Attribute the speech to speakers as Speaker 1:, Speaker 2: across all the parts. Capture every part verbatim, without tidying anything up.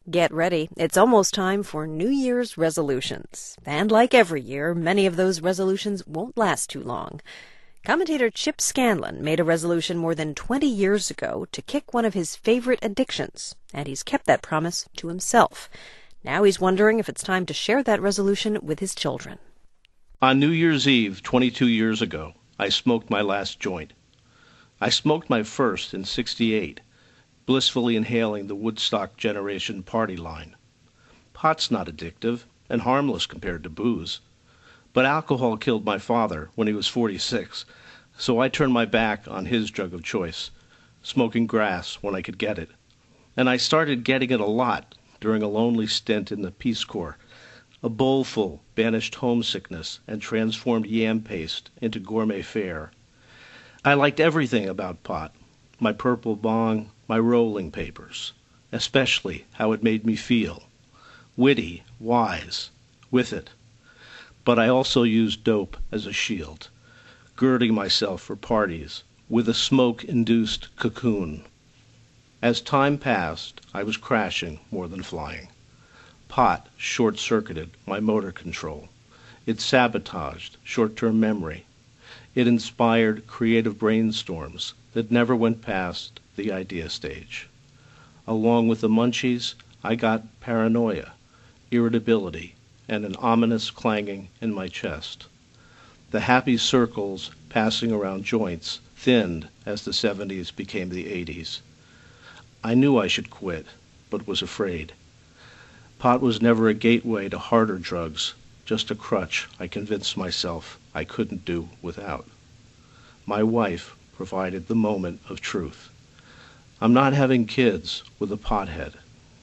Speaker 1: Get ready. It's almost time for New Year's resolutions. And like every year, many of those resolutions won't last too long. Commentator Chip Scanlon made a resolution more than twenty years ago to kick one of his favorite addictions, and he's kept that promise to himself. Now he's wondering if it's time to share that resolution with his children.
Speaker 2: On New Year's Eve, twenty-two years ago, I smoked my last joint. I smoked my first in sixty-eight. Blissfully inhaling the Woodstock generation party line. Pot's not addictive and harmless compared to booze. But alcohol killed my father when he was forty-six, so I turned my back on his drug of choice, smoking grass when I could get it. And I started getting it a lot during a lonely stint in the Peace Corps. A bowlful banished homesickness and transformed yam paste into gourmet fare. I liked everything about pot, my purple bong, my rolling papers, especially how it made me feel. Witty, wise, with it. But I also used dope as a shield, girding myself for parties with a smoke-induced cocoon. As time passed, I was crashing more than flying. Pot short-circuited my motor control. It sabotaged short-term memory. It inspired creative brainstorms that never went past the idea stage. Along with the munchies, I got paranoia, irritability, and an ominous clanging in my chest. The happy circles passing around joints thinned as the seventies became the eighties. I knew I should quit, but was afraid. Pot was never a gateway to harder drugs, just a crutch I convinced myself I couldn't do without. My wife provided the moment of truth. I'm not having kids with a pothead.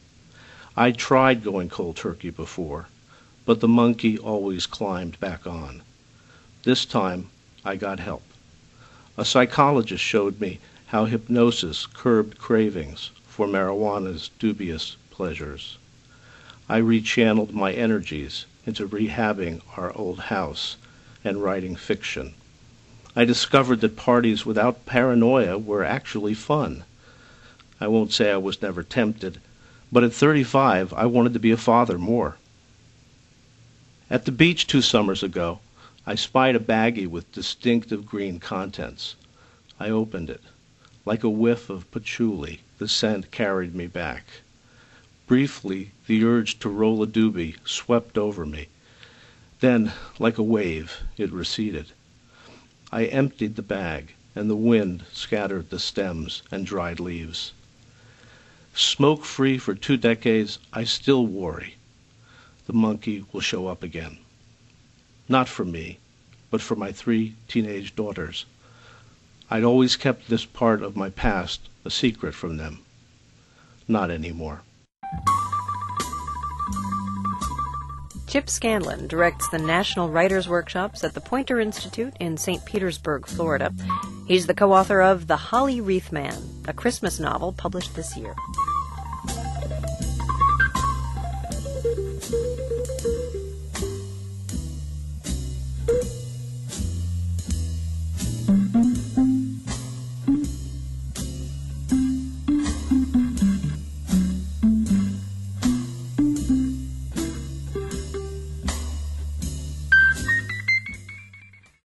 Speaker 2: I tried going cold turkey before, but the monkey always climbed back on. This time, I got help. A psychologist showed me how hypnosis curbed cravings for marijuana's dubious pleasures. I rechanneled my energies into rehabbing our old house and writing fiction. I discovered that parties without paranoia were actually fun. I won't say I was never tempted, but at thirty-five I wanted to be a father more. At the beach two summers ago, I spied a baggie with distinctive green contents. I opened it. Like a whiff of patchouli, the scent carried me back. Briefly, the urge to roll a doobie swept over me. Then, like a wave, it receded. I emptied the bag, and the wind scattered the stems and dried leaves. Smoke-free for two decades, I still worry. The monkey will show up again. Not for me, but for my three teenage daughters. I'd always kept this part of my past a secret from them. Not anymore.
Speaker 1: Chip Scanlon directs the National Writers' Workshops at the Poynter Institute in Saint Petersburg, Florida. He's the co-author of The Holly Wreath Man, a Christmas novel published this year.